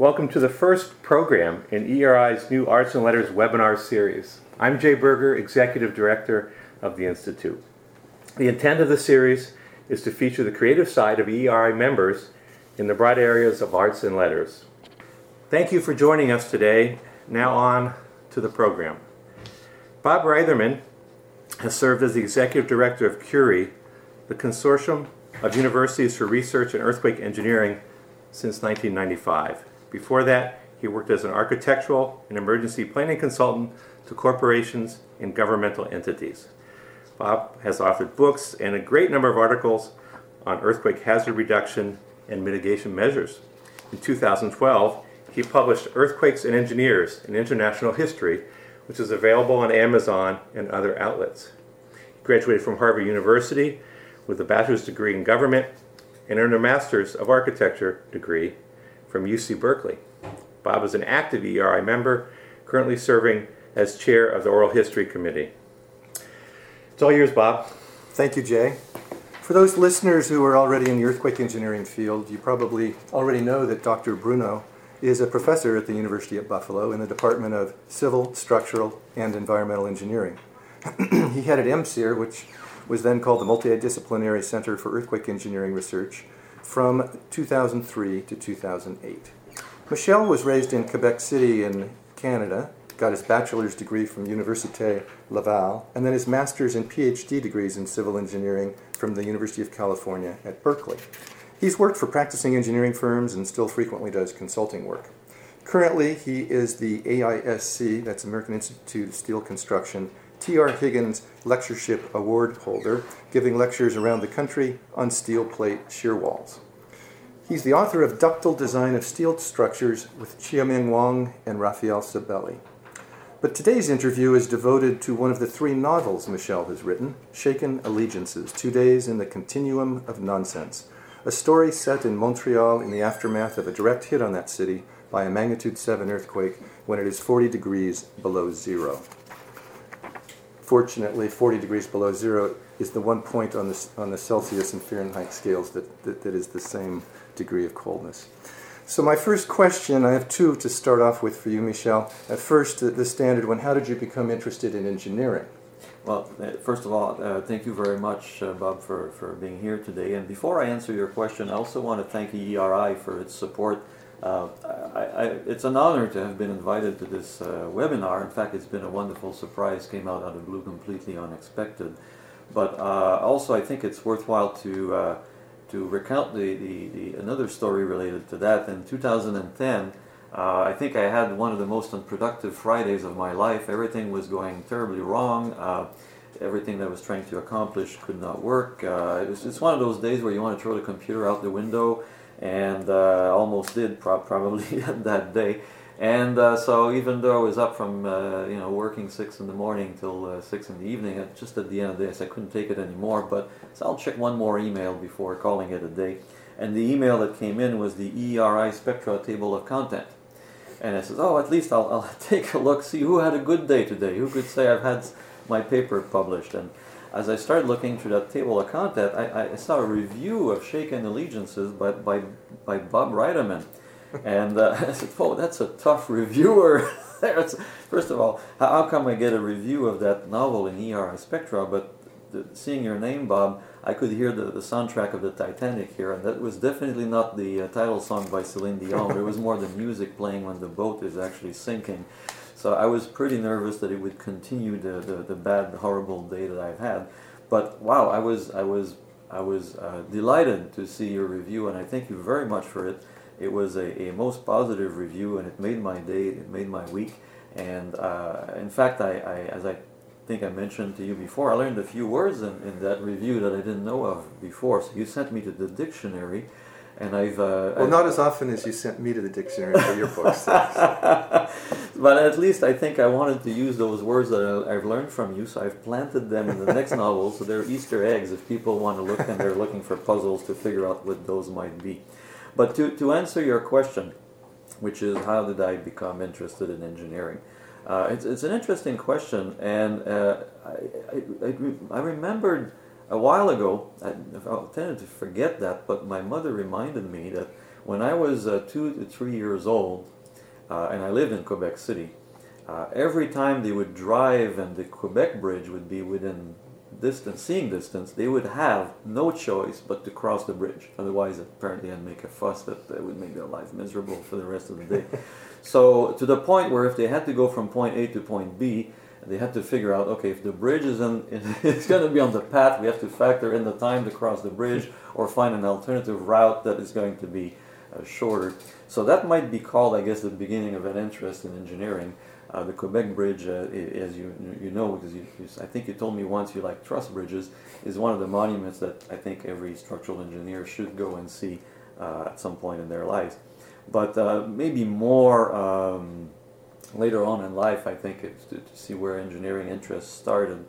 Welcome to the first program in ERI's new Arts and Letters webinar series. I'm Jay Berger, Executive Director of the Institute. The intent of the series is to feature the creative side of ERI members in the broad areas of arts and letters. Thank you for joining us today. Now on to the program. Bob Reitherman has served as the Executive Director of CURI, the Consortium of Universities for Research in Earthquake Engineering, since 1995. Before that, he worked as an architectural and emergency planning consultant to corporations and governmental entities. Bob has authored books and a great number of articles on earthquake hazard reduction and mitigation measures. In 2012, he published Earthquakes and Engineers in International History, which is available on Amazon and other outlets. He graduated from Harvard University with a bachelor's degree in government and earned a master's of architecture degree from UC Berkeley. Bob is an active ERI member, currently serving as chair of the Oral History Committee. It's all yours, Bob. Thank you, Jay. For those listeners who are already in the earthquake engineering field, you probably already know that Dr. Bruno is a professor at the University at Buffalo in the Department of Civil, Structural, and Environmental Engineering. He headed MCER, which was then called the Multidisciplinary Center for Earthquake Engineering Research, from 2003 to 2008. Michel was raised in Quebec City in Canada, got his bachelor's degree from Université Laval, and then his master's and PhD degrees in civil engineering from the University of California at Berkeley. He's worked for practicing engineering firms and still frequently does consulting work. Currently, he is the AISC, that's American Institute of Steel Construction, T.R. Higgins Lectureship Award holder, giving lectures around the country on steel plate shear walls. He's the author of Ductile Design of Steel Structures with Chiaming Wang and Raphael Sabelli. But today's interview is devoted to one of the three novels Michel has written, Shaken Allegiances, 2 Days in the Continuum of Nonsense, a story set in Montreal in the aftermath of a direct hit on that city by a magnitude 7 earthquake when it is 40 degrees below zero. Fortunately, 40 degrees below zero is the one point on the Celsius and Fahrenheit scales that is the same degree of coldness. So my first question, I have two to start off with for you, Michel. At first, the standard one, how did you become interested in engineering? Well, first of all, thank you very much, Bob, for being here today. And before I answer your question, I also want to thank ERI for its support. It's an honor to have been invited to this webinar. In fact, it's been a wonderful surprise, came out of the blue, completely unexpected. But also, I think it's worthwhile to recount another story related to that. In 2010, I think I had one of the most unproductive Fridays of my life. Everything was going terribly wrong. Everything that I was trying to accomplish could not work. It's one of those days where you want to throw the computer out the window, and almost did probably that day. And so even though I was up from working 6 in the morning till 6 in the evening, just at the end of the day I couldn't take it anymore. But so I'll check one more email before calling it a day. And the email that came in was the ERI Spectra table of content. And I says, at least I'll take a look, see who had a good day today. Who could say I've had my paper published? And as I started looking through that table of content, I saw a review of Shaken Allegiances by Bob Reitherman. And I said, that's a tough reviewer. First of all, how come I get a review of that novel in ERI Spectra? But seeing your name, Bob, I could hear the soundtrack of the Titanic here, and that was definitely not the title song by Celine Dion. It was more the music playing when the boat is actually sinking. So I was pretty nervous that it would continue the bad, horrible day that I've had. But wow, I was delighted to see your review, and I thank you very much for it. It was a most positive review, and it made my day, it made my week. And in fact, as I think I mentioned to you before, I learned a few words in that review that I didn't know of before. So you sent me to the dictionary, and I've not as often as you sent me to the dictionary for your books. But at least I think I wanted to use those words that I've learned from you, so I've planted them in the next novel, so they're Easter eggs if people want to look and they're looking for puzzles to figure out what those might be. But to answer your question, which is how did I become interested in engineering? It's an interesting question, and I remembered a while ago, I tended to forget that, but my mother reminded me that When I was 2 to 3 years old, and I lived in Quebec City, every time they would drive and the Quebec Bridge would be within seeing distance, they would have no choice but to cross the bridge. Otherwise, apparently, I'd make a fuss that would make their life miserable for the rest of the day. So, to the point where if they had to go from point A to point B, they had to figure out, okay, if the bridge is it's going to be on the path, we have to factor in the time to cross the bridge or find an alternative route that is going to be shorter. So that might be called, I guess, the beginning of an interest in engineering. The Quebec Bridge, as you know, because I think you told me once you like truss bridges, is one of the monuments that I think every structural engineer should go and see at some point in their lives. But maybe more later on in life, I think, it's to see where engineering interests started.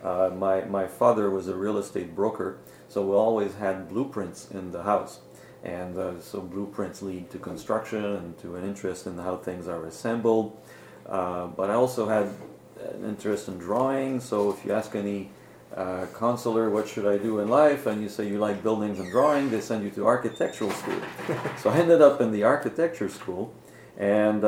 My father was a real estate broker, so we always had blueprints in the house. And so blueprints lead to construction and to an interest in how things are assembled. But I also had an interest in drawing, so if you ask any counselor what should I do in life and you say you like buildings and drawing, they send you to architectural school. So I ended up in the architecture school, and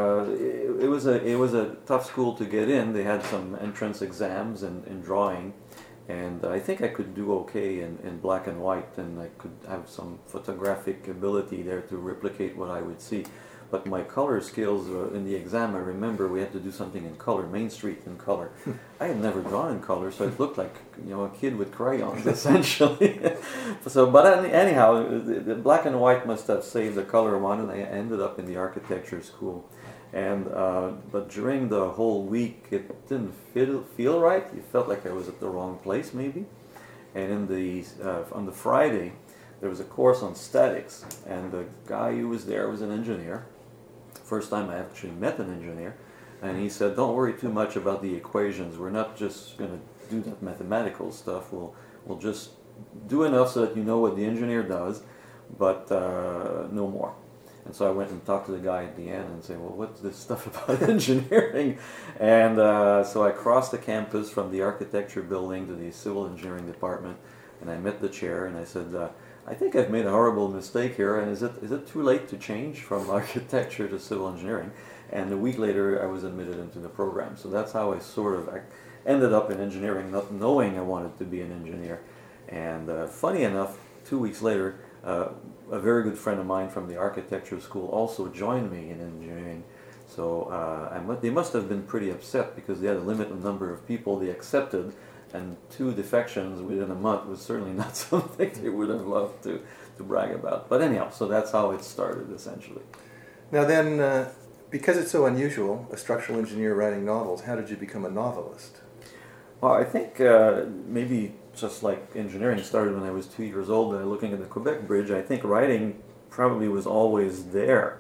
it was a tough school to get in. They had some entrance exams in drawing, and I think I could do okay in black and white, and I could have some photographic ability there to replicate what I would see. But my color skills in the exam, I remember we had to do something in color, Main Street in color. I had never drawn in color, so it looked like a kid with crayons, essentially. But anyhow, the black and white must have saved the color one, and I ended up in the architecture school. And but during the whole week, it didn't feel right. You felt like I was at the wrong place, maybe. And on the Friday, there was a course on statics, and the guy who was there was an engineer. First time I actually met an engineer, and he said, "Don't worry too much about the equations. We're not just going to do that mathematical stuff. We'll just do enough so that you know what the engineer does, but no more." And so I went and talked to the guy at the end and said, "Well, what's this stuff about engineering?" And so I crossed the campus from the architecture building to the civil engineering department, and I met the chair, and I said, "I think I've made a horrible mistake here, and is it too late to change from architecture to civil engineering?" And a week later, I was admitted into the program. So that's how I sort of ended up in engineering, not knowing I wanted to be an engineer. And funny enough, 2 weeks later, a very good friend of mine from the architecture school also joined me in engineering. So they must have been pretty upset because they had a limited number of people they accepted, and 2 defections within a month was certainly not something they would have loved to brag about. But anyhow, so that's how it started, essentially. Now then, because it's so unusual, a structural engineer writing novels, how did you become a novelist? Well, I think maybe just like engineering started when I was 2 years old, looking at the Quebec Bridge, I think writing probably was always there.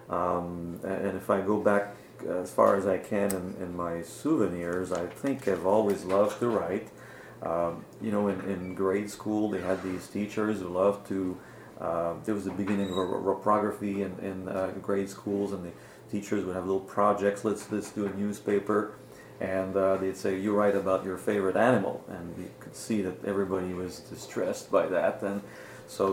And if I go back as far as I can in my souvenirs, I think I've always loved to write. In grade school, they had these teachers who loved to, there was the beginning of reprography in grade schools, and the teachers would have little projects. Let's do a newspaper, and they'd say, "You write about your favorite animal," and you could see that everybody was distressed by that, and so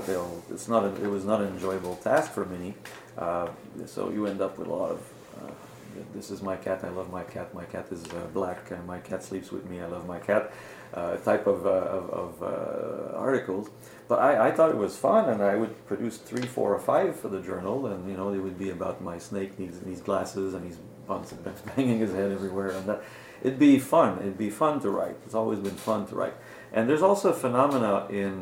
it was not an enjoyable task for many. So you end up with a lot of, "This is my cat, I love my cat is black, my cat sleeps with me, I love my cat," type of articles. But I thought it was fun, and I would produce 3, 4, or 5 for the journal, and they would be about my snake needs glasses, and he's banging his head everywhere, and that. It'd be fun to write. It's always been fun to write. And there's also a phenomena in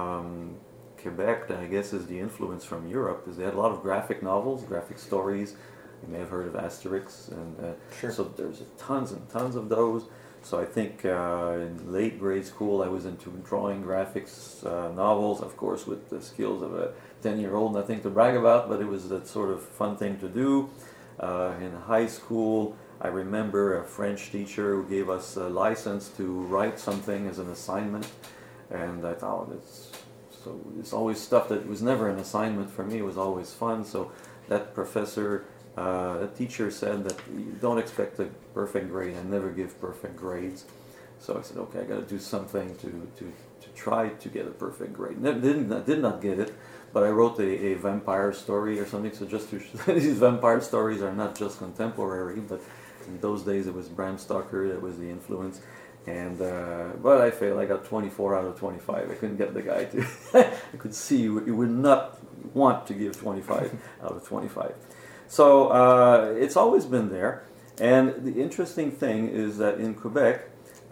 Quebec that I guess is the influence from Europe, is they had a lot of graphic novels, graphic stories. You may have heard of Asterix, and Sure. So there's tons and tons of those. So I think in late grade school I was into drawing graphics novels, of course with the skills of a 10-year-old, nothing to brag about, but it was that sort of fun thing to do. In high school, I remember a French teacher who gave us a license to write something as an assignment, and I thought it's always stuff that was never an assignment for me. It was always fun. So that professor, that teacher said that you don't expect a perfect grade. I never give perfect grades. So I said, okay, I got to do something to try to get a perfect grade. Did not get it, but I wrote a vampire story or something. So just to these vampire stories are not just contemporary, but in those days it was Bram Stoker that was the influence. And but I failed. I got 24 out of 25. I couldn't get the guy to. I could see he would not want to give 25 out of 25. So it's always been there. And the interesting thing is that in Quebec,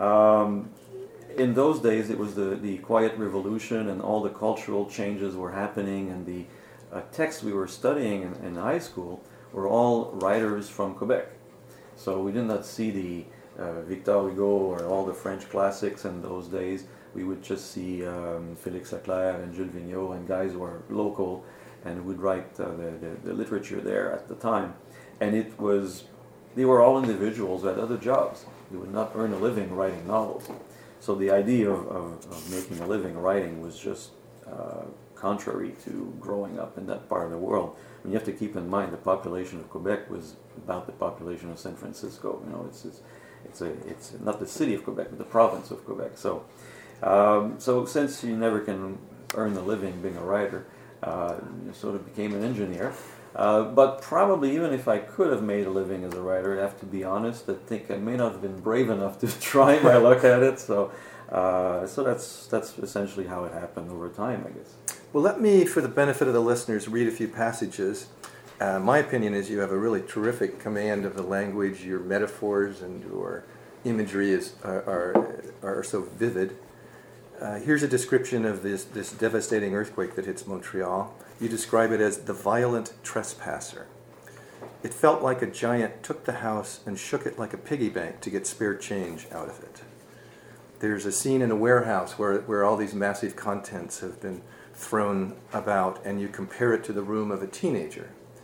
in those days it was the Quiet Revolution, and all the cultural changes were happening, and the texts we were studying in high school were all writers from Quebec. So we did not see the Victor Hugo or all the French classics in those days. We would just see Félix Leclerc and Jules Vigneault, and guys who were local and would write the literature there at the time. And they were all individuals who had other jobs. They would not earn a living writing novels. So the idea of making a living writing was just contrary to growing up in that part of the world. And you have to keep in mind the population of Quebec was about the population of San Francisco. You know, it's not the city of Quebec, but the province of Quebec. So, so since you never can earn a living being a writer, you sort of became an engineer. But probably even if I could have made a living as a writer, I have to be honest, I think I may not have been brave enough to try my luck at it. So, so that's essentially how it happened over time, I guess. Well, let me, for the benefit of the listeners, read a few passages. My opinion is you have a really terrific command of the language. Your metaphors and your imagery are so vivid. Here's a description of this devastating earthquake that hits Montreal. You describe it as the violent trespasser. It felt like a giant took the house and shook it like a piggy bank to get spare change out of it. There's a scene in a warehouse where all these massive contents have been thrown about, and you compare it to the room of a teenager.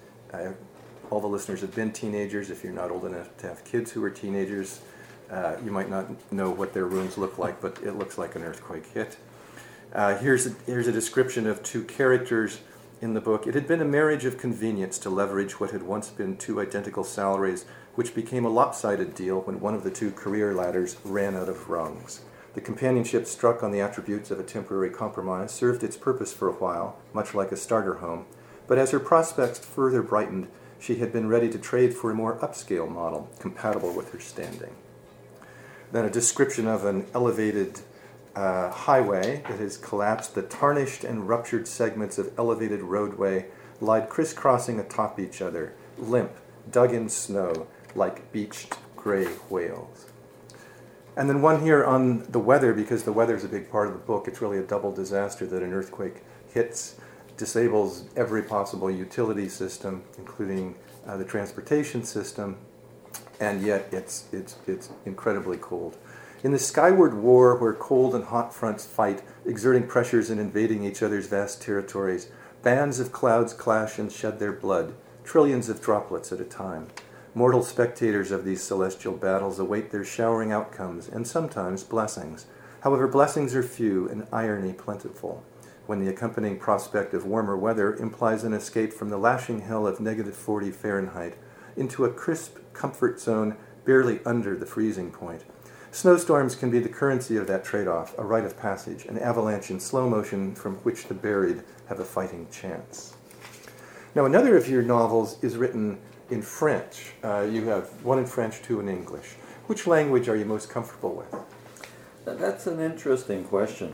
All the listeners have been teenagers. If you're not old enough to have kids who are teenagers, you might not know what their rooms look like, but it looks like an earthquake hit. Here's a description of two characters in the book. It had been a marriage of convenience to leverage what had once been two identical salaries, which became a lopsided deal when one of the two career ladders ran out of rungs. The companionship struck on the attributes of a temporary compromise served its purpose for a while, much like a starter home, but as her prospects further brightened, she had been ready to trade for a more upscale model, compatible with her standing. Then a description of an elevated highway that has collapsed. The tarnished and ruptured segments of elevated roadway lied crisscrossing atop each other, limp, dug in snow, like beached gray whales. And then one here on the weather, because the weather is a big part of the book. It's really a double disaster that an earthquake hits, disables every possible utility system, including the transportation system, and yet it's incredibly cold. In the skyward war, where cold and hot fronts fight, exerting pressures and invading each other's vast territories, bands of clouds clash and shed their blood, trillions of droplets at a time. Mortal spectators of these celestial battles await their showering outcomes and sometimes blessings. However, blessings are few and irony plentiful, when the accompanying prospect of warmer weather implies an escape from the lashing hell of -40 Fahrenheit into a crisp comfort zone barely under the freezing point. Snowstorms can be the currency of that trade-off, a rite of passage, an avalanche in slow motion from which the buried have a fighting chance. Now, another of your novels is written in French. You have one in French, two in English. Which language are you most comfortable with? That's an interesting question.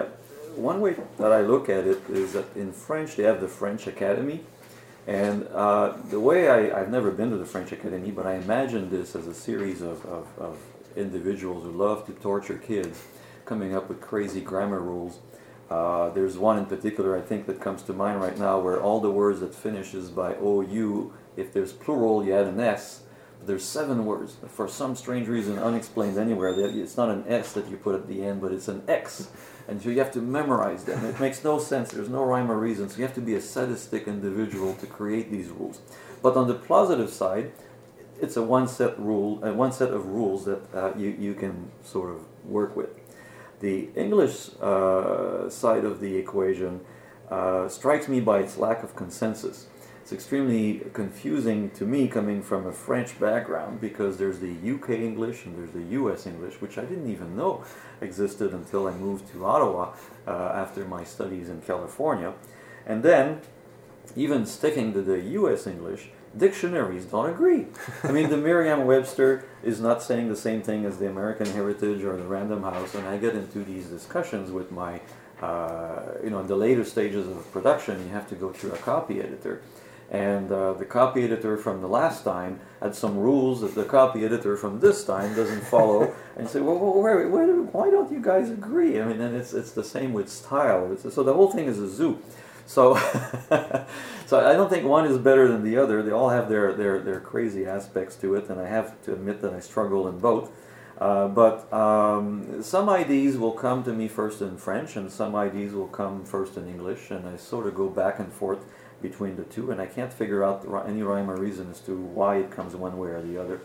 One way that I look at it is that in French they have the French Academy, and the way I've never been to the French Academy, but I imagine this as a series of individuals who love to torture kids, coming up with crazy grammar rules. There's one in particular I think that comes to mind right now, where all the words that finishes by OU, if there's plural you add an S. There's 7 words. For some strange reason, unexplained anywhere, it's not an S that you put at the end, but it's an X. And so you have to memorize them. It makes no sense. There's no rhyme or reason. So you have to be a sadistic individual to create these rules. But on the positive side, it's one set of rules that you can sort of work with. The English side of the equation strikes me by its lack of consensus. It's extremely confusing to me coming from a French background, because there's the UK English and there's the US English, which I didn't even know existed until I moved to Ottawa after my studies in California. And then, even sticking to the U.S. English, dictionaries don't agree. I mean, the Merriam-Webster is not saying the same thing as the American Heritage or the Random House, and I get into these discussions with my, in the later stages of production, you have to go through a copy editor. And the copy editor from the last time had some rules that the copy editor from this time doesn't follow. And you say, well, why don't you guys agree? I mean, and it's the same with style. So the whole thing is a zoo. So, so I don't think one is better than the other. They all have their crazy aspects to it, and I have to admit that I struggle in both. But some ideas will come to me first in French, and some ideas will come first in English, and I sort of go back and forth between the two, and I can't figure out any rhyme or reason as to why it comes one way or the other.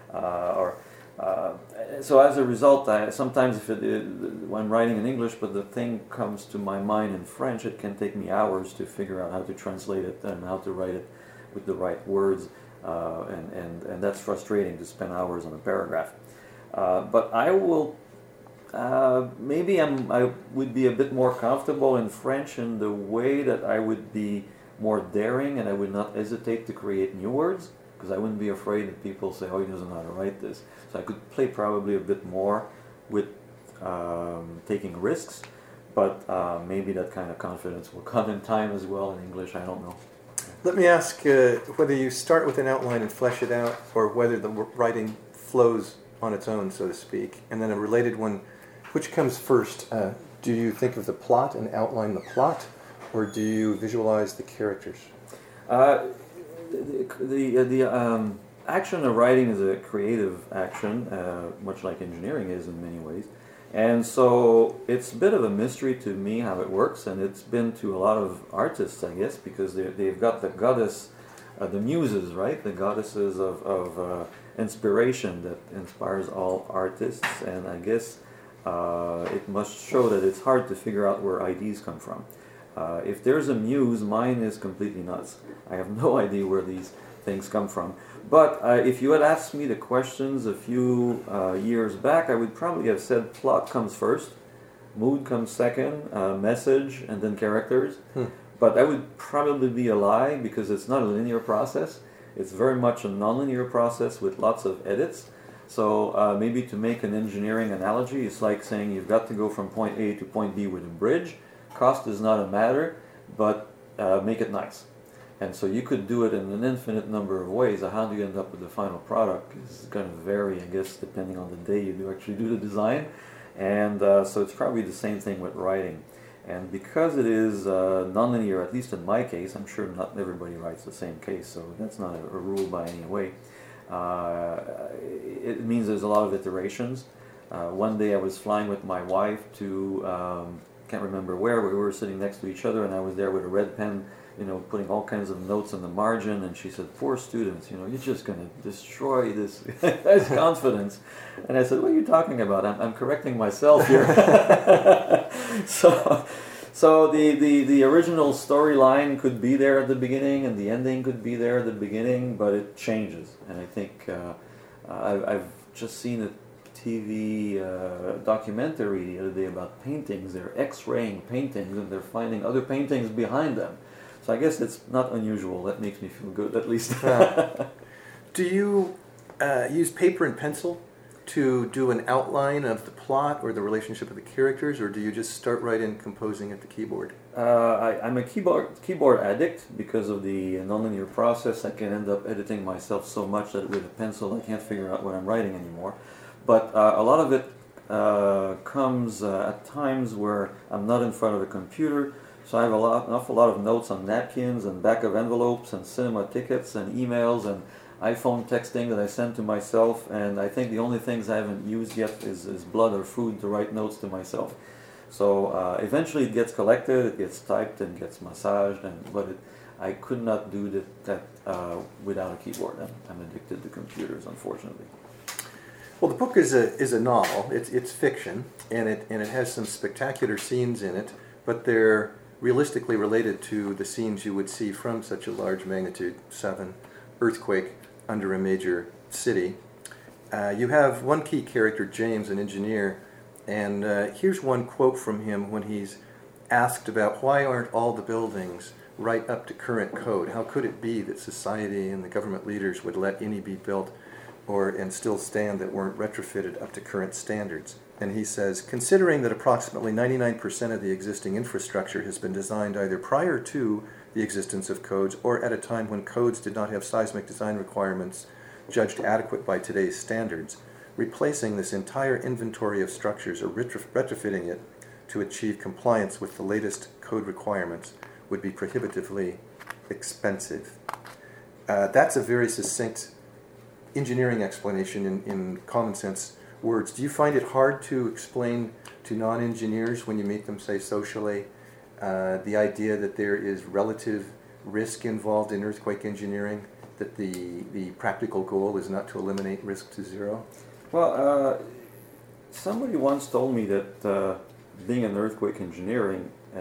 So as a result, sometimes when I'm writing in English, but the thing comes to my mind in French, it can take me hours to figure out how to translate it and how to write it with the right words, and that's frustrating to spend hours on a paragraph. But I will, maybe I would be a bit more comfortable in French in the way that I would be more daring, and I would not hesitate to create new words, because I wouldn't be afraid that people say, oh, he doesn't know how to write this. So I could play probably a bit more with taking risks, but maybe that kind of confidence will come in time as well in English, I don't know. Let me ask whether you start with an outline and flesh it out, or whether the writing flows on its own, so to speak. And then a related one, which comes first? Do you think of the plot and outline the plot, or do you visualize the characters? The action of writing is a creative action, much like engineering is in many ways. And so it's a bit of a mystery to me how it works, and it's been to a lot of artists, I guess, because they've got the goddess, the muses, right? The goddesses of inspiration that inspires all artists, and I guess it must show that it's hard to figure out where ideas come from. If there's a muse, mine is completely nuts. I have no idea where these things come from. But if you had asked me the questions a few years back, I would probably have said plot comes first, mood comes second, message, and then characters. But that would probably be a lie, because it's not a linear process. It's very much a nonlinear process with lots of edits. So maybe to make an engineering analogy, it's like saying you've got to go from point A to point B with a bridge. Cost is not a matter, but make it nice. And so you could do it in an infinite number of ways. How do you end up with the final product is going to vary, I guess, depending on the day you do actually do the design. And so it's probably the same thing with writing. And because it is nonlinear, at least in my case, I'm sure not everybody writes the same case, so that's not a rule by any way. It means there's a lot of iterations. One day I was flying with my wife to, can't remember where, we were sitting next to each other, and I was there with a red pen, putting all kinds of notes on the margin, and she said, poor students, you're just going to destroy this confidence. And I said, what are you talking about? I'm correcting myself here. So the original storyline could be there at the beginning, and the ending could be there at the beginning, but it changes. And I think I've just seen a TV documentary the other day about paintings. They're X-raying paintings, and they're finding other paintings behind them. So I guess it's not unusual. That makes me feel good, at least. Do you use paper and pencil to do an outline of the plot or the relationship of the characters, or do you just start right in composing at the keyboard? I'm a keyboard addict because of the nonlinear process. I can end up editing myself so much that with a pencil I can't figure out what I'm writing anymore. But a lot of it comes at times where I'm not in front of a computer. So I have an awful lot of notes on napkins and back of envelopes and cinema tickets and emails and iPhone texting that I send to myself. And I think the only things I haven't used yet is blood or food to write notes to myself. So eventually it gets collected, it gets typed and gets massaged. But I could not do that without a keyboard. I'm addicted to computers, unfortunately. Well, the book is a novel. It's fiction, and it has some spectacular scenes in it, but they're realistically related to the scenes you would see from such a large magnitude 7 earthquake under a major city. You have one key character, James, an engineer, and here's one quote from him when he's asked about why aren't all the buildings right up to current code? How could it be that society and the government leaders would let any be built and still stand that weren't retrofitted up to current standards? And he says, considering that approximately 99% of the existing infrastructure has been designed either prior to the existence of codes or at a time when codes did not have seismic design requirements judged adequate by today's standards, replacing this entire inventory of structures or retrofitting it to achieve compliance with the latest code requirements would be prohibitively expensive. That's a very succinct engineering explanation in common sense words. Do you find it hard to explain to non-engineers when you meet them, say socially, the idea that there is relative risk involved in earthquake engineering, that the practical goal is not to eliminate risk to zero? Well, somebody once told me that being an earthquake engineer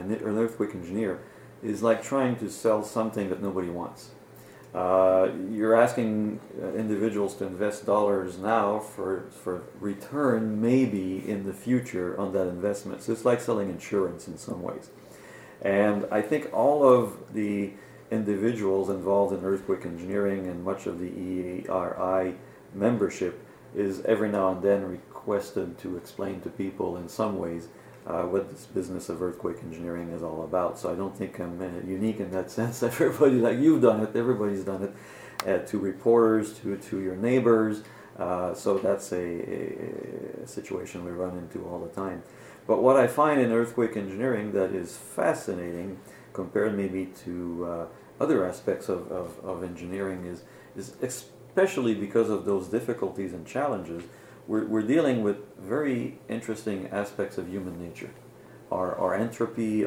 is like trying to sell something that nobody wants. You're asking individuals to invest dollars now for return maybe in the future on that investment. So it's like selling insurance in some ways. And I think all of the individuals involved in earthquake engineering and much of the ERI membership is every now and then requested to explain to people in some ways what this business of earthquake engineering is all about. So I don't think I'm unique in that sense. Everybody, like you've done it, everybody's done it, to reporters, to your neighbors. So that's a situation we run into all the time. But what I find in earthquake engineering that is fascinating, compared maybe to other aspects of engineering, is especially because of those difficulties and challenges, we're dealing with very interesting aspects of human nature. Our entropy,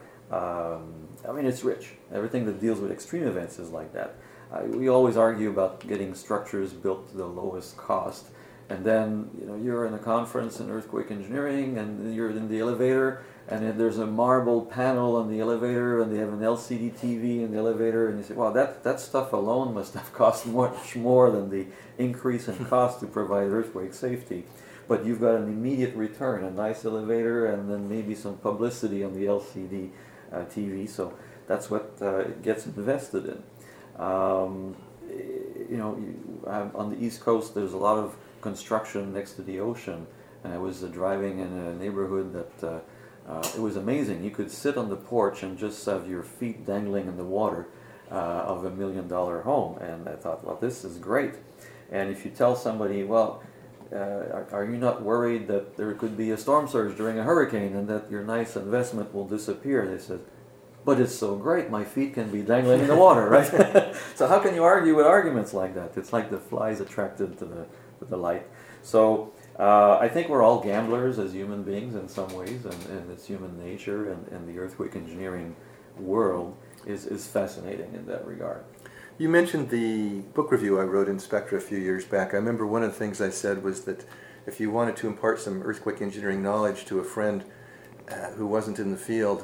it's rich. Everything that deals with extreme events is like that. We always argue about getting structures built to the lowest cost, and then you're in a conference in earthquake engineering, and you're in the elevator, and then there's a marble panel on the elevator, and they have an LCD TV in the elevator, and you say, wow, that stuff alone must have cost much more than the increase in cost to provide earthquake safety. But you've got an immediate return, a nice elevator, and then maybe some publicity on the LCD TV, so that's what gets invested in. On the East Coast, there's a lot of construction next to the ocean, and I was driving in a neighborhood that it was amazing. You could sit on the porch and just have your feet dangling in the water of $1 million home, and I thought, well, this is great. And if you tell somebody, well, are you not worried that there could be a storm surge during a hurricane and that your nice investment will disappear? They said, but it's so great, my feet can be dangling in the water, right? So how can you argue with arguments like that? It's like the flies attracted to the light. So I think we're all gamblers as human beings in some ways, and it's human nature, and the earthquake engineering world is fascinating in that regard. You mentioned the book review I wrote in Spectra a few years back. I remember one of the things I said was that if you wanted to impart some earthquake engineering knowledge to a friend who wasn't in the field,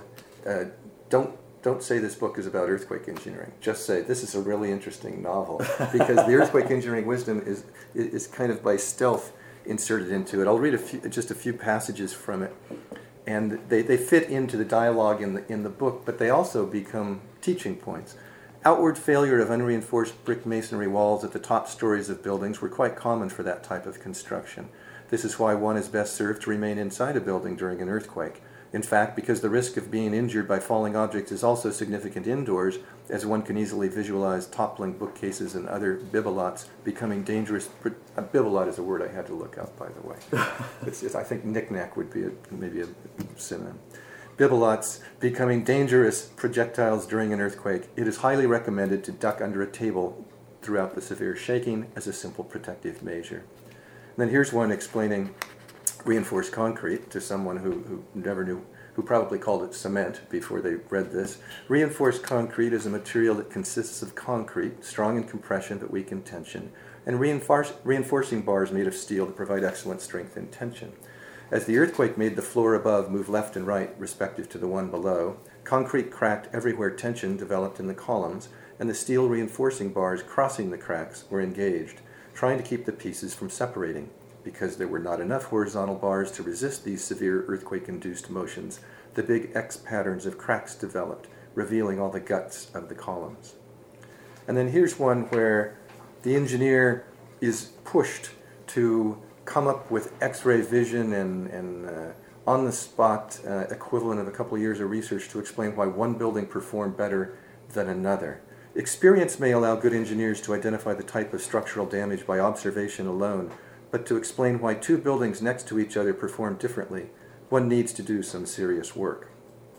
don't say this book is about earthquake engineering. Just say this is a really interesting novel, because the earthquake engineering wisdom is kind of by stealth inserted into it. I'll read just a few passages from it, and they fit into the dialogue in the book, but they also become teaching points. Outward failure of unreinforced brick masonry walls at the top stories of buildings were quite common for that type of construction. This is why one is best served to remain inside a building during an earthquake. In fact, because the risk of being injured by falling objects is also significant indoors, as one can easily visualize toppling bookcases and other bibelots becoming dangerous. A bibelot is a word I had to look up, by the way. I think knick-knack would be maybe a synonym. Bibelots becoming dangerous projectiles during an earthquake. It is highly recommended to duck under a table throughout the severe shaking as a simple protective measure. And then here's one explaining reinforced concrete to someone who never knew, who probably called it cement before they read this. Reinforced concrete is a material that consists of concrete, strong in compression but weak in tension, and reinforcing bars made of steel to provide excellent strength and tension. As the earthquake made the floor above move left and right, respective to the one below, concrete cracked everywhere tension developed in the columns, and the steel reinforcing bars crossing the cracks were engaged, trying to keep the pieces from separating. Because there were not enough horizontal bars to resist these severe earthquake-induced motions, the big X patterns of cracks developed, revealing all the guts of the columns. And then here's one where the engineer is pushed to come up with X-ray vision and on-the-spot equivalent of a couple of years of research to explain why one building performed better than another. Experience may allow good engineers to identify the type of structural damage by observation alone, but to explain why two buildings next to each other perform differently, one needs to do some serious work.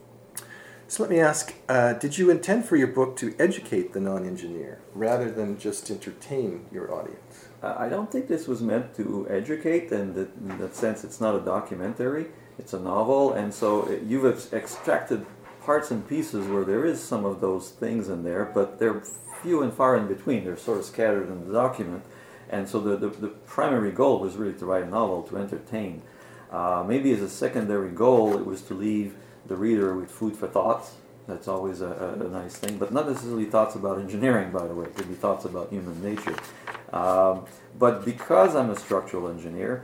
So let me ask, did you intend for your book to educate the non-engineer rather than just entertain your audience? I don't think this was meant to educate, and in that sense it's not a documentary, it's a novel, and so you've extracted parts and pieces where there is some of those things in there, but they're few and far in between. They're sort of scattered in the document, and so the primary goal was really to write a novel, to entertain. Maybe as a secondary goal, it was to leave the reader with food for thoughts. That's always a nice thing, but not necessarily thoughts about engineering, by the way. It could be thoughts about human nature. But because I'm a structural engineer,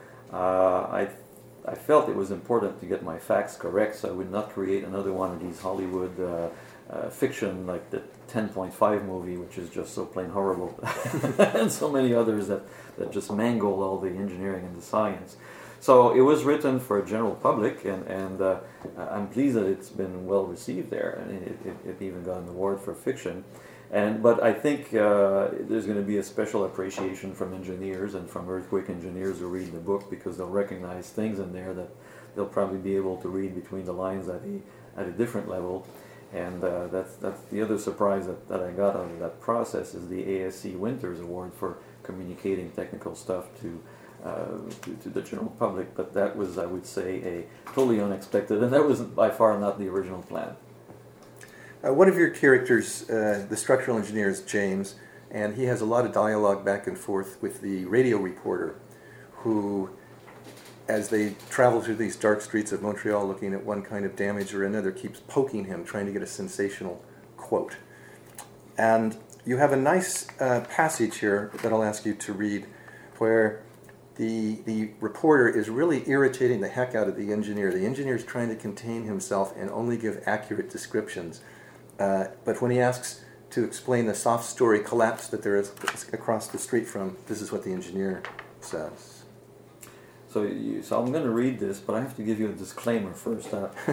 I felt it was important to get my facts correct, so I would not create another one of these Hollywood fiction like the 10.5 movie, which is just so plain horrible, and so many others that just mangle all the engineering and the science. So it was written for a general public, and I'm pleased that it's been well received there, and it even got an award for fiction. But I think there's going to be a special appreciation from engineers and from earthquake engineers who read the book, because they'll recognize things in there that they'll probably be able to read between the lines at a different level. And that's the other surprise that I got out of that process is the ASC Winters Award for communicating technical stuff to the general public. But that was, I would say, a totally unexpected, and that was by far not the original plan. One of your characters, the structural engineer, is James, and he has a lot of dialogue back and forth with the radio reporter, who, as they travel through these dark streets of Montreal looking at one kind of damage or another, keeps poking him, trying to get a sensational quote. And you have a nice passage here that I'll ask you to read, where the reporter is really irritating the heck out of the engineer. The engineer is trying to contain himself and only give accurate descriptions. But when he asks to explain the soft story collapse that there is across the street from, this is what the engineer says. So I'm going to read this, but I have to give you a disclaimer first.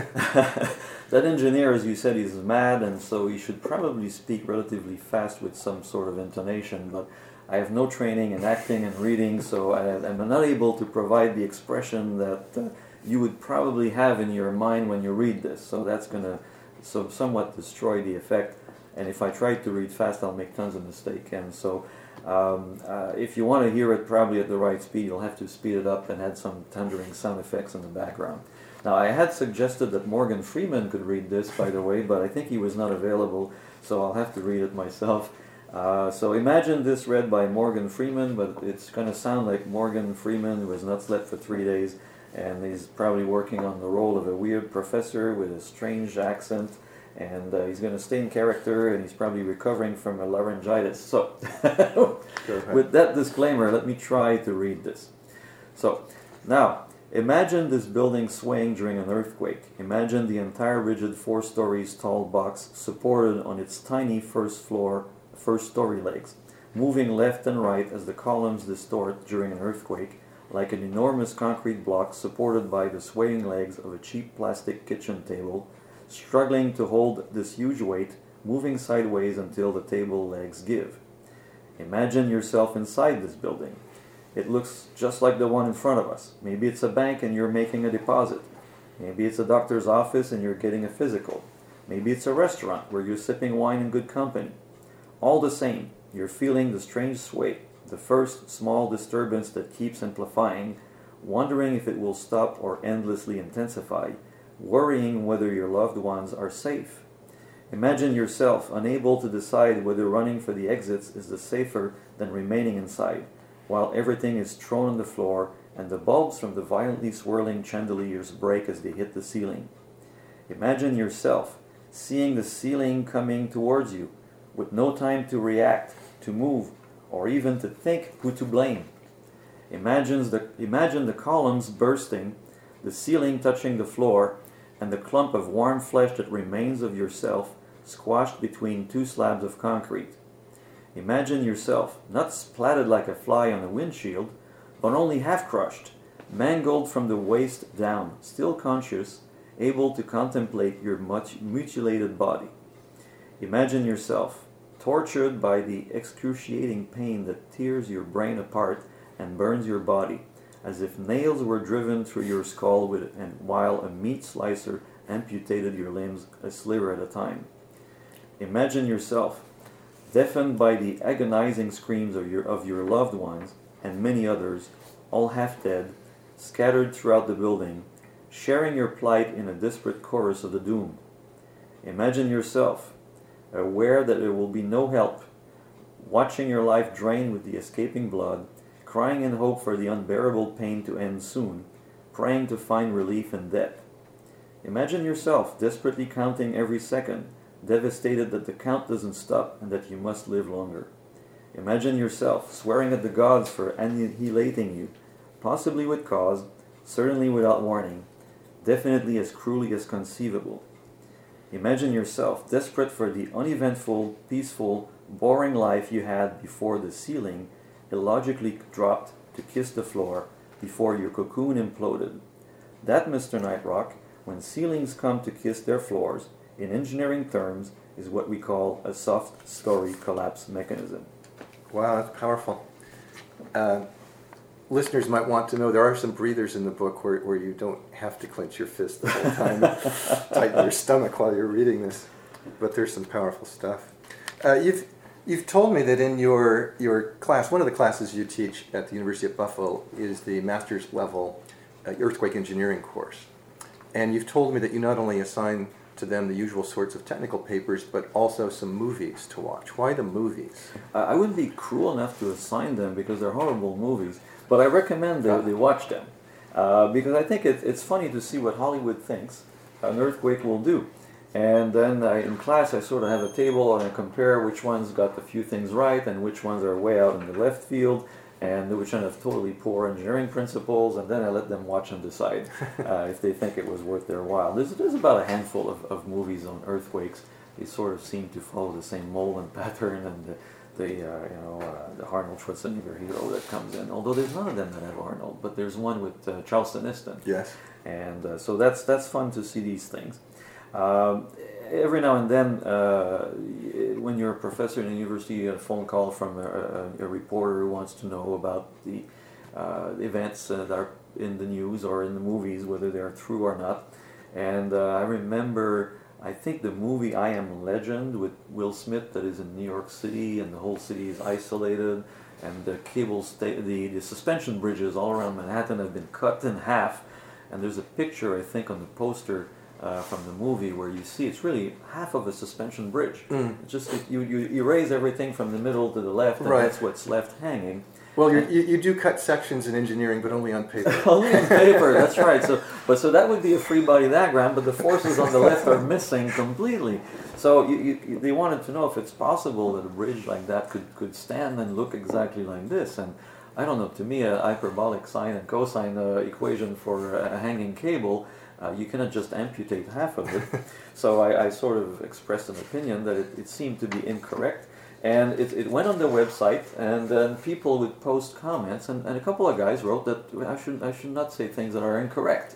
That engineer, as you said, he's mad, and so he should probably speak relatively fast with some sort of intonation, but I have no training in acting and reading, so I'm not able to provide the expression that you would probably have in your mind when you read this. So that's going to somewhat destroy the effect, and if I try to read fast, I'll make tons of mistakes. And so if you want to hear it probably at the right speed, you'll have to speed it up and add some thundering sound effects in the background. Now, I had suggested that Morgan Freeman could read this, by the way, but I think he was not available, so I'll have to read it myself. So imagine this read by Morgan Freeman, but it's going to sound like Morgan Freeman who has not slept for 3 days, and he's probably working on the role of a weird professor with a strange accent, and he's going to stay in character, and he's probably recovering from a laryngitis. So, with that disclaimer, let me try to read this. So, now, imagine this building swaying during an earthquake. Imagine the entire rigid 4 stories tall box supported on its tiny first story legs, moving left and right as the columns distort during an earthquake, like an enormous concrete block supported by the swaying legs of a cheap plastic kitchen table, struggling to hold this huge weight, moving sideways until the table legs give. Imagine yourself inside this building. It looks just like the one in front of us. Maybe it's a bank and you're making a deposit. Maybe it's a doctor's office and you're getting a physical. Maybe it's a restaurant where you're sipping wine in good company. All the same, you're feeling the strange sway, the first small disturbance that keeps amplifying, wondering if it will stop or endlessly intensify, worrying whether your loved ones are safe. Imagine yourself unable to decide whether running for the exits is the safer than remaining inside, while everything is thrown on the floor and the bulbs from the violently swirling chandeliers break as they hit the ceiling. Imagine yourself seeing the ceiling coming towards you, with no time to react, to move, or even to think who to blame. Imagine the columns bursting, the ceiling touching the floor, and the clump of warm flesh that remains of yourself squashed between two slabs of concrete. Imagine yourself not splatted like a fly on a windshield, but only half crushed, mangled from the waist down, still conscious, able to contemplate your mutilated body. Imagine yourself tortured by the excruciating pain that tears your brain apart and burns your body, as if nails were driven through your skull while a meat slicer amputated your limbs a sliver at a time. Imagine yourself deafened by the agonizing screams of your loved ones and many others, all half dead, scattered throughout the building, sharing your plight in a desperate chorus of the doom. Imagine yourself aware that there will be no help, watching your life drain with the escaping blood, crying in hope for the unbearable pain to end soon, praying to find relief in death. Imagine yourself desperately counting every second, devastated that the count doesn't stop and that you must live longer. Imagine yourself swearing at the gods for annihilating you, possibly with cause, certainly without warning, definitely as cruelly as conceivable. Imagine yourself desperate for the uneventful, peaceful, boring life you had before the ceiling illogically dropped to kiss the floor, before your cocoon imploded. That, Mr. Nightrock, when ceilings come to kiss their floors, in engineering terms, is what we call a soft story collapse mechanism. Wow, that's powerful. Listeners might want to know there are some breathers in the book where you don't have to clench your fist the whole time, tighten your stomach while you're reading this, but there's some powerful stuff. You've told me that in your class, one of the classes you teach at the University of Buffalo is the master's level earthquake engineering course, and you've told me that you not only assign to them the usual sorts of technical papers, but also some movies to watch. Why the movies? I wouldn't be cruel enough to assign them because they're horrible movies, but I recommend they watch them because I think it's funny to see what Hollywood thinks an earthquake will do. And then in class I sort of have a table and I compare which ones got a few things right and which ones are way out in the left field and which one have totally poor engineering principles, and then I let them watch and decide if they think it was worth their while. There's about a handful of movies on earthquakes. They sort of seem to follow the same mold and pattern, and the Arnold Schwarzenegger hero that comes in. Although there's none of them that have Arnold, but there's one with Charleston Heston. Yes. And so that's fun to see these things. Every now and then, when you're a professor in a university, you get a phone call from a reporter who wants to know about the events that are in the news or in the movies, whether they're true or not. And I remember, I think the movie I Am Legend with Will Smith that is in New York City, and the whole city is isolated, and the the suspension bridges all around Manhattan have been cut in half, and there's a picture, I think, on the poster from the movie where you see it's really half of a suspension bridge. It's just you raise everything from the middle to the left, and right. That's what's left hanging. Well, you do cut sections in engineering, but only on paper. Only on paper, that's right. So that would be a free body diagram, but the forces on the left are missing completely. So they wanted to know if it's possible that a bridge like that could stand and look exactly like this. And I don't know, to me, a hyperbolic sine and cosine equation for a hanging cable, you cannot just amputate half of it. So I sort of expressed an opinion that it seemed to be incorrect. And it went on the website, and then people would post comments, and a couple of guys wrote that I should not say things that are incorrect.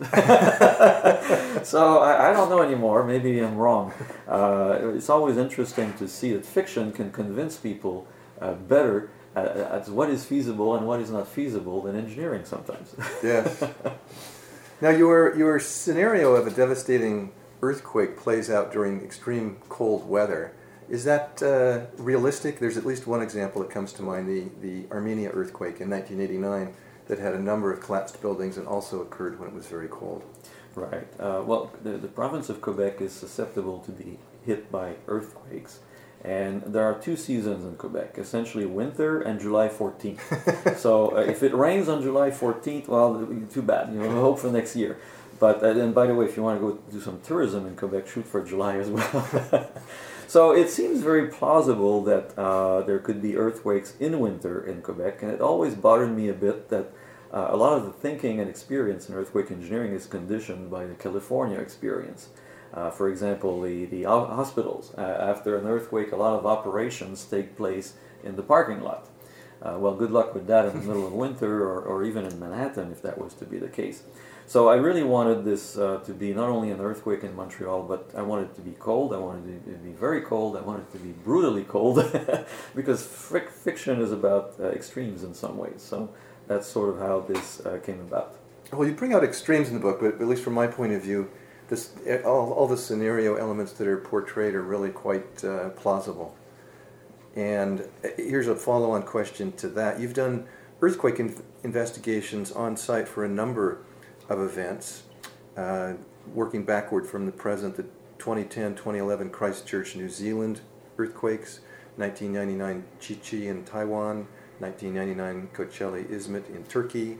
So I don't know anymore. Maybe I'm wrong. It's always interesting to see that fiction can convince people better at what is feasible and what is not feasible than engineering sometimes. Yes. Now your scenario of a devastating earthquake plays out during extreme cold weather. Is that realistic? There's at least one example that comes to mind, the Armenia earthquake in 1989 that had a number of collapsed buildings and also occurred when it was very cold. Right. Well, the province of Quebec is susceptible to be hit by earthquakes. And there are two seasons in Quebec, essentially winter and July 14th. So if it rains on July 14th, well, too bad. Hope for next year. But and by the way, if you want to go do some tourism in Quebec, shoot for July as well. So it seems very plausible that there could be earthquakes in winter in Quebec, and it always bothered me a bit that a lot of the thinking and experience in earthquake engineering is conditioned by the California experience. For example, the hospitals. After an earthquake, a lot of operations take place in the parking lot. Well, good luck with that in the middle of winter, or even in Manhattan, if that was to be the case. So I really wanted this to be not only an earthquake in Montreal, but I wanted it to be cold, I wanted it to be very cold, I wanted it to be brutally cold, because fiction is about extremes in some ways. So that's sort of how this came about. Well, you bring out extremes in the book, but at least from my point of view, all the scenario elements that are portrayed are really quite plausible. And here's a follow-on question to that. You've done earthquake investigations on site for a number of events, working backward from the present, the 2010, 2011 Christchurch, New Zealand earthquakes, 1999 Chichi in Taiwan, 1999 Kocaeli Izmit in Turkey,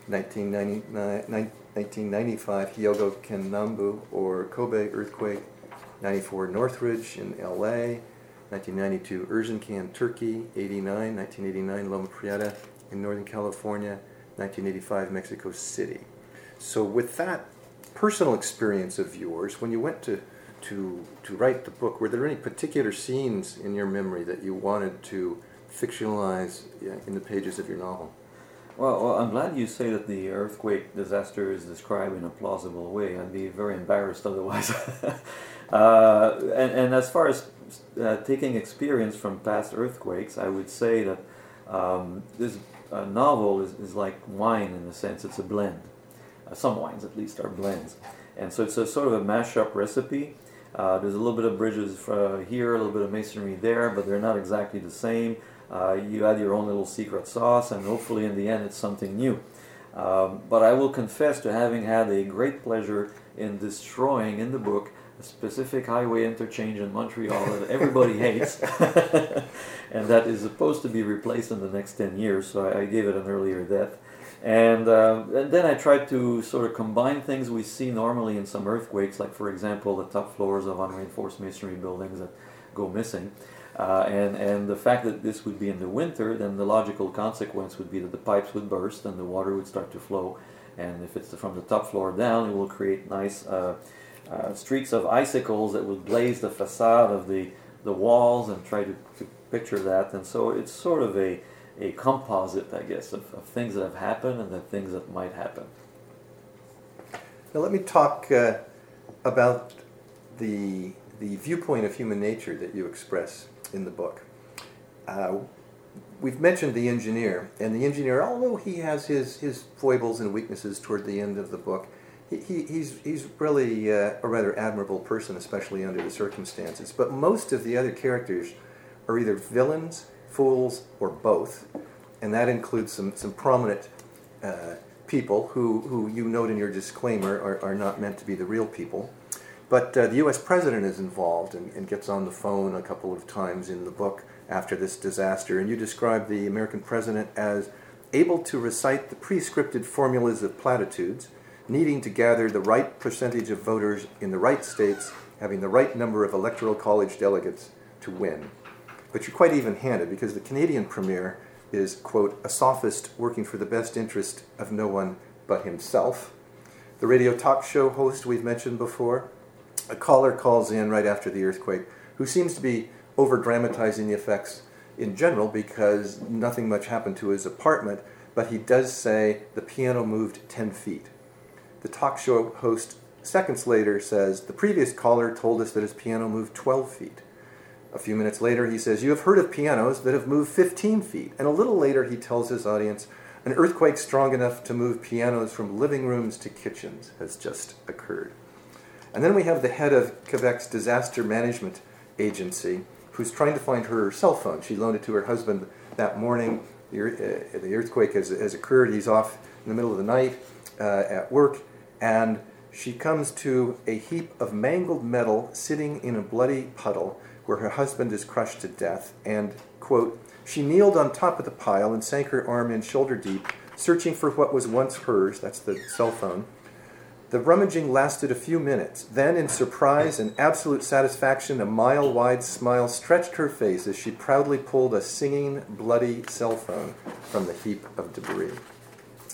1995 Hyogo-Kenambu or Kobe earthquake, 94 Northridge in LA, 1992 Erzincan, Turkey, 1989 Loma Prieta in Northern California, 1985 Mexico City. So with that personal experience of yours, when you went to write the book, were there any particular scenes in your memory that you wanted to fictionalize in the pages of your novel? Well, I'm glad you say that the earthquake disaster is described in a plausible way. I'd be very embarrassed otherwise. And as far as taking experience from past earthquakes, I would say that this novel is like wine in the sense it's a blend. Some wines, at least, are blends. And so it's a sort of a mashup recipe. There's a little bit of bridges here, a little bit of masonry there, but they're not exactly the same. You add your own little secret sauce, and hopefully in the end it's something new. But I will confess to having had a great pleasure in destroying in the book a specific highway interchange in Montreal that everybody hates, and that is supposed to be replaced in the next 10 years, so I gave it an earlier death. And then I tried to sort of combine things we see normally in some earthquakes, like for example the top floors of unreinforced masonry buildings that go missing. And the fact that this would be in the winter, then the logical consequence would be that the pipes would burst and the water would start to flow. And if it's from the top floor down, it will create nice streaks of icicles that would blaze the facade of the walls, and try to picture that. And so it's sort of a composite, I guess, of things that have happened and the things that might happen. Now let me talk about the viewpoint of human nature that you express in the book. We've mentioned the engineer, and the engineer, although he has his foibles and weaknesses toward the end of the book, he's really a rather admirable person, especially under the circumstances. But most of the other characters are either villains, fools, or both, and that includes some prominent people who you note in your disclaimer are not meant to be the real people. But the U.S. president is involved and gets on the phone a couple of times in the book after this disaster, and you describe the American president as able to recite the prescripted formulas of platitudes, needing to gather the right percentage of voters in the right states, having the right number of electoral college delegates to win. But you're quite even-handed, because the Canadian premier is, quote, a sophist working for the best interest of no one but himself. The radio talk show host we've mentioned before, a caller calls in right after the earthquake who seems to be over-dramatizing the effects in general because nothing much happened to his apartment, but he does say the piano moved 10 feet. The talk show host seconds later says, the previous caller told us that his piano moved 12 feet. A few minutes later he says, you have heard of pianos that have moved 15 feet. And a little later he tells his audience, an earthquake strong enough to move pianos from living rooms to kitchens has just occurred. And then we have the head of Quebec's disaster management agency who's trying to find her cell phone. She loaned it to her husband that morning. The earthquake has occurred. He's off in the middle of the night at work, and she comes to a heap of mangled metal sitting in a bloody puddle where her husband is crushed to death. And, quote, she kneeled on top of the pile and sank her arm in shoulder deep, searching for what was once hers, that's the cell phone. The rummaging lasted a few minutes. Then, in surprise and absolute satisfaction, a mile-wide smile stretched her face as she proudly pulled a singing, bloody cell phone from the heap of debris.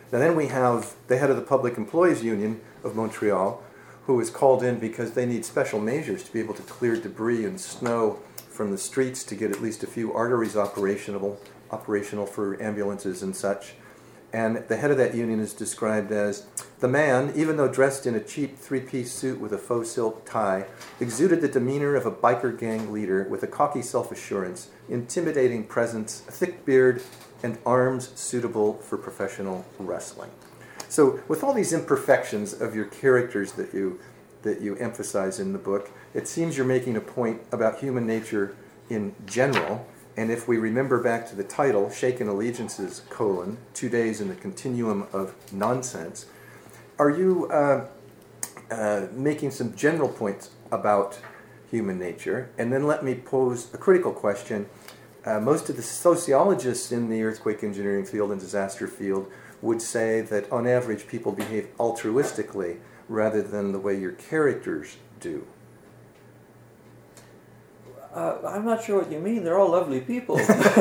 Now then we have the head of the Public Employees Union of Montreal, who is called in because they need special measures to be able to clear debris and snow from the streets to get at least a few arteries operational for ambulances and such. And the head of that union is described as, the man, even though dressed in a cheap three-piece suit with a faux silk tie, exuded the demeanor of a biker gang leader with a cocky self-assurance, intimidating presence, a thick beard, and arms suitable for professional wrestling. So with all these imperfections of your characters that you emphasize in the book, it seems you're making a point about human nature in general. And if we remember back to the title, Shaken Allegiances, 2 days in the continuum of nonsense, are you making some general points about human nature? And then let me pose a critical question. Most of the sociologists in the earthquake engineering field and disaster field would say that on average people behave altruistically rather than the way your characters do. I'm not sure what you mean. They're all lovely people.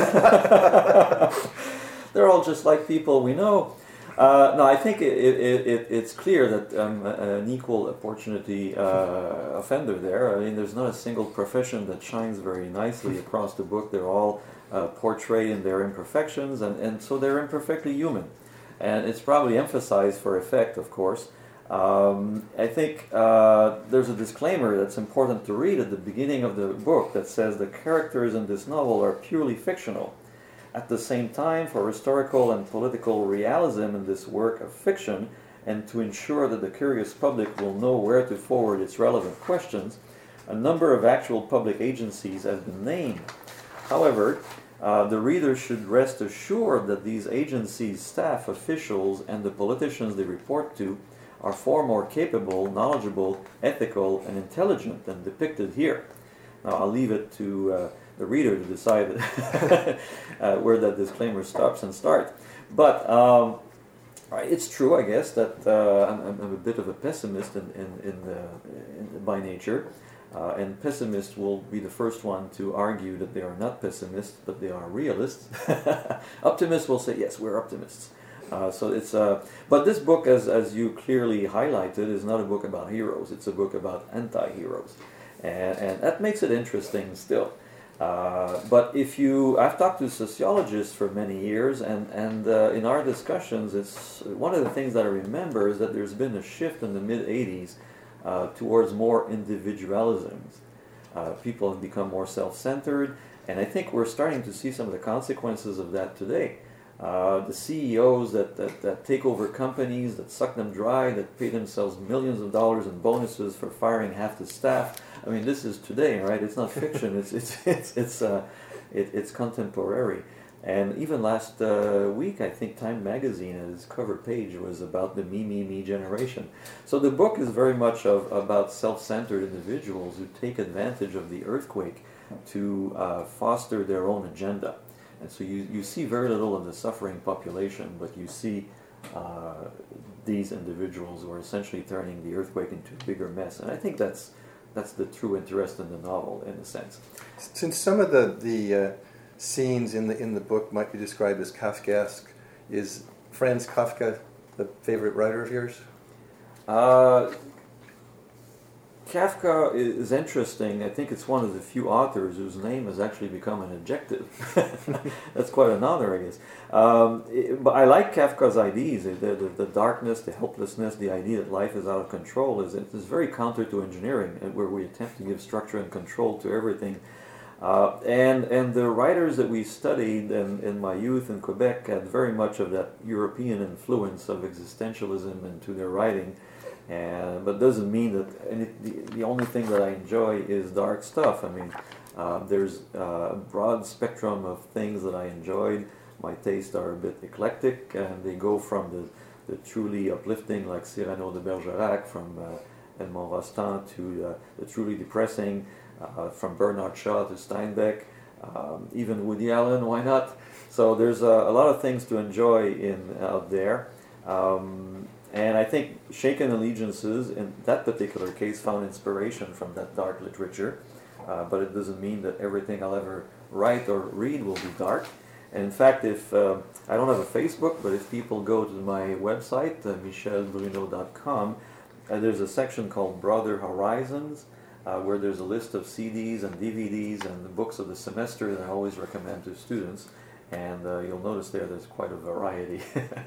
They're all just like people we know. No, I think it's clear that an equal opportunity offender there. I mean, there's not a single profession that shines very nicely across the book. They're all portrayed in their imperfections, and so they're imperfectly human. And it's probably emphasized for effect, of course. I think there's a disclaimer that's important to read at the beginning of the book that says the characters in this novel are purely fictional. At the same time, for historical and political realism in this work of fiction, and to ensure that the curious public will know where to forward its relevant questions, a number of actual public agencies have been named. However, the reader should rest assured that these agencies' staff, officials, and the politicians they report to are far more capable, knowledgeable, ethical, and intelligent than depicted here. Now, I'll leave it to the reader to decide where that disclaimer stops and starts. But it's true, I guess, that I'm a bit of a pessimist by nature, and pessimists will be the first one to argue that they are not pessimists, but they are realists. Optimists will say, yes, we're optimists. But this book, as you clearly highlighted, is not a book about heroes. It's a book about anti-heroes, and that makes it interesting still. But I've talked to sociologists for many years, and in our discussions, it's one of the things that I remember is that there's been a shift in the mid-'80s towards more individualisms. People have become more self-centered, and I think we're starting to see some of the consequences of that today. The CEOs that take over companies, that suck them dry, that pay themselves millions of dollars in bonuses for firing half the staff. I mean, this is today, right? It's not fiction. It's contemporary. And even last week, I think Time Magazine, its cover page was about the me generation. So the book is very much about self-centered individuals who take advantage of the earthquake to foster their own agenda. And so you see very little of the suffering population, but you see these individuals who are essentially turning the earthquake into a bigger mess. And I think that's the true interest in the novel, in a sense. Since some of the scenes in the book might be described as Kafkaesque, is Franz Kafka the favorite writer of yours? Kafka is interesting. I think it's one of the few authors whose name has actually become an adjective. That's quite an honor, I guess. But I like Kafka's ideas. The darkness, the helplessness, the idea that life is out of control is very counter to engineering, where we attempt to give structure and control to everything. And the writers that we studied in my youth in Quebec had very much of that European influence of existentialism into their writing. But doesn't mean that the only thing that I enjoy is dark stuff. I mean, there's a broad spectrum of things that I enjoyed. My tastes are a bit eclectic, and they go from the truly uplifting, like Cyrano de Bergerac, from Edmond Rostand, to the truly depressing, from Bernard Shaw to Steinbeck, even Woody Allen, why not? So there's a lot of things to enjoy out there. And I think Shaken Allegiances, in that particular case, found inspiration from that dark literature. But it doesn't mean that everything I'll ever write or read will be dark. And in fact, if I don't have a Facebook, but if people go to my website, michelbruno.com, there's a section called Broader Horizons, where there's a list of CDs and DVDs and the books of the semester that I always recommend to students. And you'll notice there's quite a variety.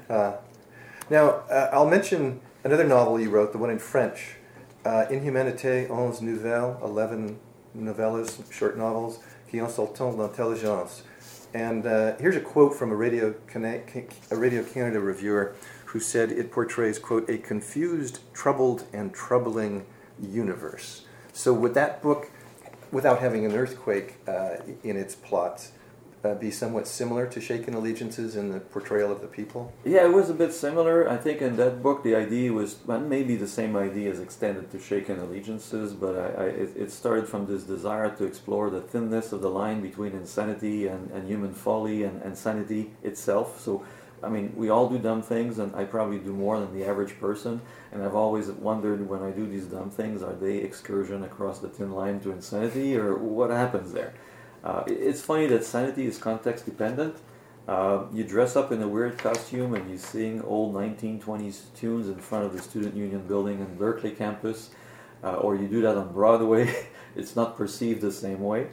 Now, I'll mention another novel you wrote, the one in French, Inhumanité, 11 Nouvelles, 11 novellas, short novels, qui insultent l'intelligence. And here's a quote from a Radio Canada reviewer who said it portrays, quote, a confused, troubled, and troubling universe. So would that book, without having an earthquake in its plot, be somewhat similar to Shaken Allegiances in the portrayal of the people? Yeah, it was a bit similar. I think in that book the idea was maybe the same idea as extended to Shaken Allegiances, but it started from this desire to explore the thinness of the line between insanity and human folly and sanity itself. So, I mean, we all do dumb things, and I probably do more than the average person, and I've always wondered when I do these dumb things, are they excursion across the thin line to insanity, or what happens there? It's funny that sanity is context dependent. You dress up in a weird costume and you sing old 1920s tunes in front of the Student Union building in Berkeley campus, or you do that on Broadway. It's not perceived the same way.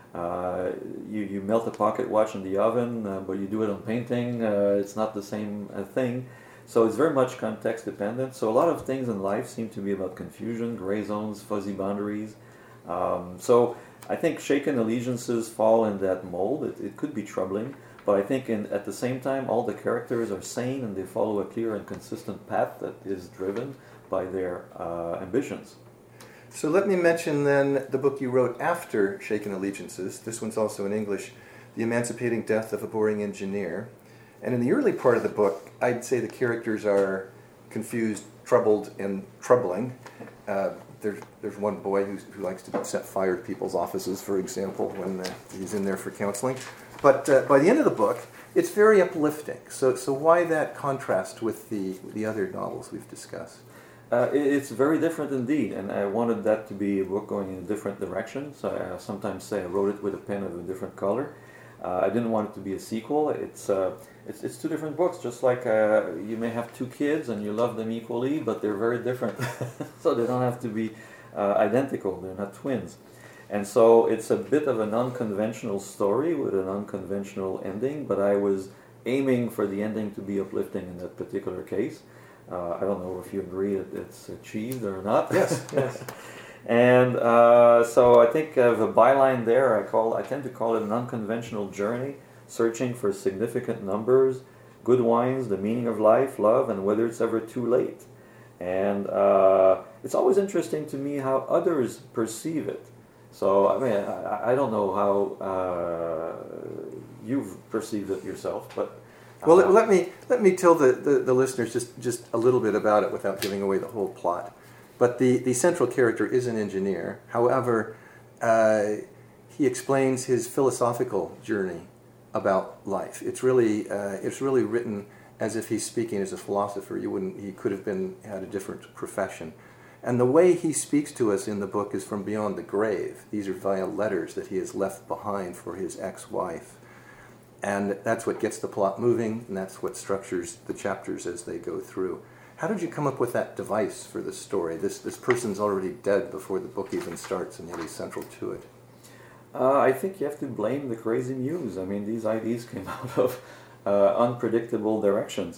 You melt a pocket watch in the oven, but you do it on painting. It's not the same thing. So it's very much context dependent. So a lot of things in life seem to be about confusion, gray zones, fuzzy boundaries. So I think Shaken Allegiances fall in that mold. It could be troubling, but I think at the same time all the characters are sane and they follow a clear and consistent path that is driven by their ambitions. So let me mention then the book you wrote after Shaken Allegiances. This one's also in English, The Emancipating Death of a Boring Engineer. And in the early part of the book, I'd say the characters are confused, troubled, and troubling. There's one boy who likes to set fire to people's offices, for example, when he's in there for counseling. But by the end of the book, it's very uplifting. So why that contrast with the other novels we've discussed? It's very different indeed, and I wanted that to be a book going in a different direction. So I sometimes say I wrote it with a pen of a different color. I didn't want it to be a sequel. It's two different books, just like you may have two kids and you love them equally, but they're very different. So they don't have to be identical. They're not twins. And so it's a bit of an unconventional story with an unconventional ending, but I was aiming for the ending to be uplifting in that particular case. I don't know if you agree that it's achieved or not. Yes, yes. And so I think of a byline there. I tend to call it an unconventional journey, searching for significant numbers, good wines, the meaning of life, love, and whether it's ever too late. And it's always interesting to me how others perceive it. So I mean, I don't know how you've perceived it yourself, but. Well, let me tell the listeners just a little bit about it without giving away the whole plot. But the central character is an engineer. However, he explains his philosophical journey about life. It's really written as if he's speaking as a philosopher. He could have had a different profession. And the way he speaks to us in the book is from beyond the grave. These are via letters that he has left behind for his ex-wife. And that's what gets the plot moving, and that's what structures the chapters as they go through. How did you come up with that device for the story? This person's already dead before the book even starts, and yet he's central to it. I think you have to blame the crazy muse. I mean, these ideas came out of unpredictable directions.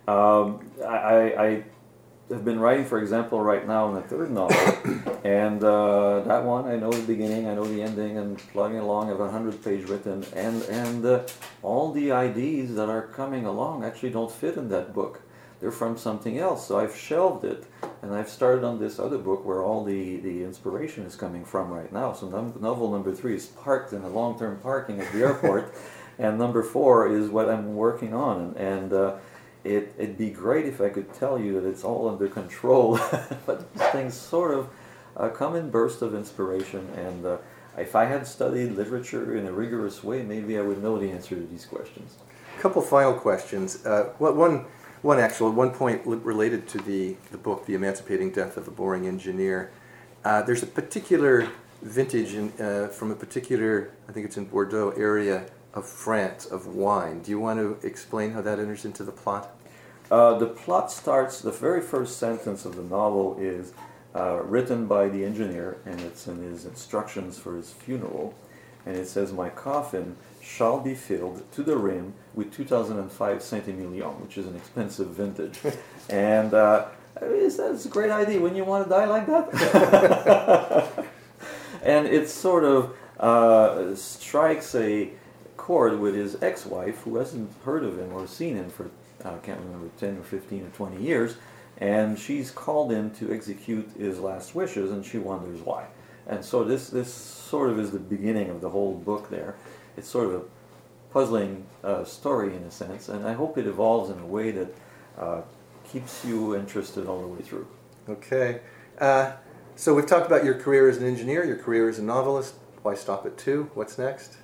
I have been writing, for example, right now in a third novel, and that one, I know the beginning, I know the ending, and plugging along, I have 100-page written, and all the ideas that are coming along actually don't fit in that book. They're from something else, so I've shelved it, and I've started on this other book where all the inspiration is coming from right now. So novel number 3 is parked in a long-term parking at the airport, and number 4 is what I'm working on, and it'd be great if I could tell you that it's all under control, but these things sort of come in bursts of inspiration, and if I had studied literature in a rigorous way, maybe I would know the answer to these questions. A couple final questions. One point related to the book, The Emancipating Death of a Boring Engineer. There's a particular vintage from a particular, I think it's in Bordeaux area, of France, of wine. Do you want to explain how that enters into the plot? The plot starts, the very first sentence of the novel is written by the engineer, and it's in his instructions for his funeral. And it says, "My coffin shall be filled to the rim with 2005 Saint-Emilion," which is an expensive vintage. And that's a great idea when you want to die like that. And it sort of strikes a chord with his ex-wife, who hasn't heard of him or seen him for, I can't remember, 10 or 15 or 20 years. And she's called in to execute his last wishes, and she wonders why. And so this sort of is the beginning of the whole book there. It's sort of a puzzling story in a sense, and I hope it evolves in a way that keeps you interested all the way through. Okay. So we've talked about your career as an engineer, your career as a novelist. Why stop at 2? What's next?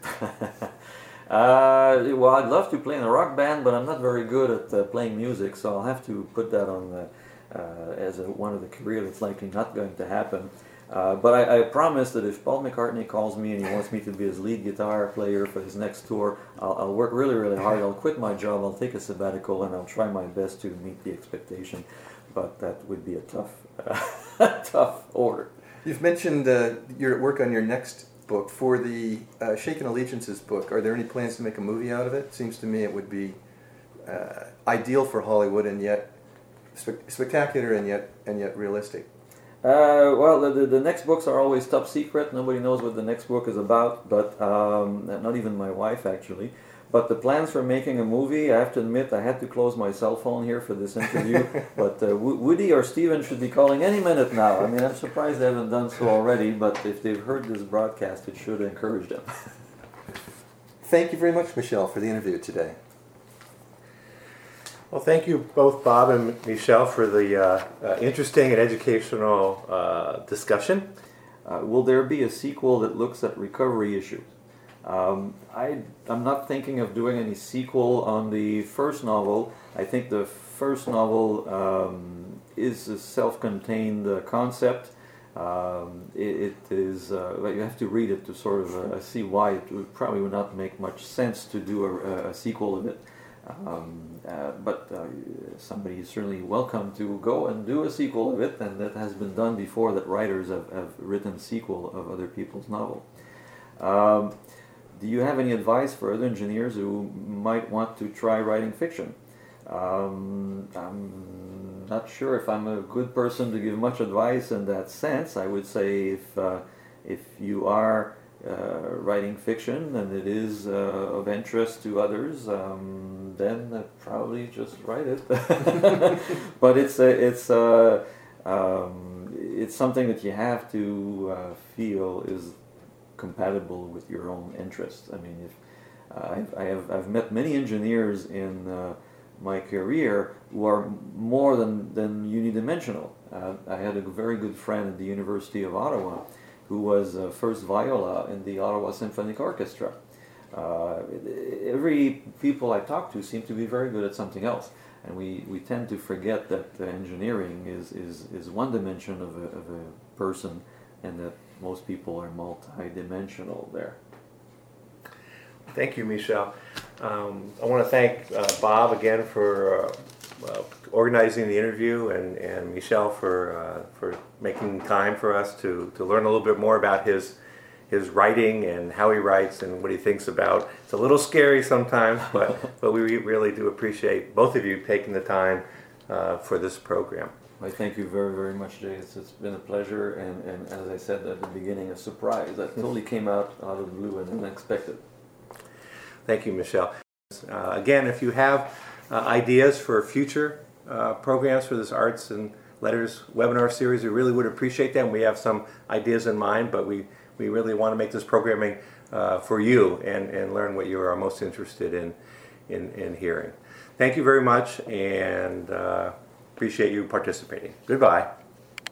Well, I'd love to play in a rock band, but I'm not very good at playing music, so I'll have to put that on as one of the career that's likely not going to happen. But I promise that if Paul McCartney calls me and he wants me to be his lead guitar player for his next tour, I'll work really, really hard. I'll quit my job, I'll take a sabbatical, and I'll try my best to meet the expectation. But that would be a tough order. You've mentioned you're at work on your next book. For the Shaken Allegiances book, are there any plans to make a movie out of it? Seems to me it would be ideal for Hollywood, and yet spectacular, and yet realistic. Well, the next books are always top secret. Nobody knows what the next book is about, but not even my wife, actually. But the plans for making a movie, I have to admit, I had to close my cell phone here for this interview. But Woody or Steven should be calling any minute now. I mean, I'm surprised they haven't done so already, but if they've heard this broadcast, it should encourage them. Thank you very much, Michel, for the interview today. Well, thank you both, Bob and Michel, for the interesting and educational discussion. Will there be a sequel that looks at recovery issues? I'm not thinking of doing any sequel on the first novel. I think the first novel is a self-contained concept. It is, but you have to read it to sort of see why it probably would not make much sense to do a sequel of it. But somebody is certainly welcome to go and do a sequel of it, and that has been done before, that writers have written sequel of other people's novel. Do you have any advice for other engineers who might want to try writing fiction? I'm not sure if I'm a good person to give much advice in that sense. I would say if you are writing fiction and it is of interest to others, then probably just write it. But it's something that you have to feel is compatible with your own interests. I mean, I've met many engineers in my career who are more than unidimensional. I had a very good friend at the University of Ottawa who was first viola in the Ottawa Symphonic Orchestra. Every people I talk to seem to be very good at something else, and we tend to forget that engineering is one dimension of a person, and that most people are multi-dimensional there. Thank you, Michel. I want to thank Bob again for organizing the interview, and Michel for making time for us to learn a little bit more about his writing and how he writes and what he thinks about. It's a little scary sometimes, but we really do appreciate both of you taking the time for this program. I thank you very, very much, Jay. It's been a pleasure, and as I said at the beginning, a surprise. That totally came out of the blue and unexpected. Thank you, Michel. Again, if you have ideas for future programs for this Arts and Letters webinar series, we really would appreciate them. We have some ideas in mind, but we really want to make this programming for you and learn what you are most interested in hearing. Thank you very much, and appreciate you participating. Goodbye.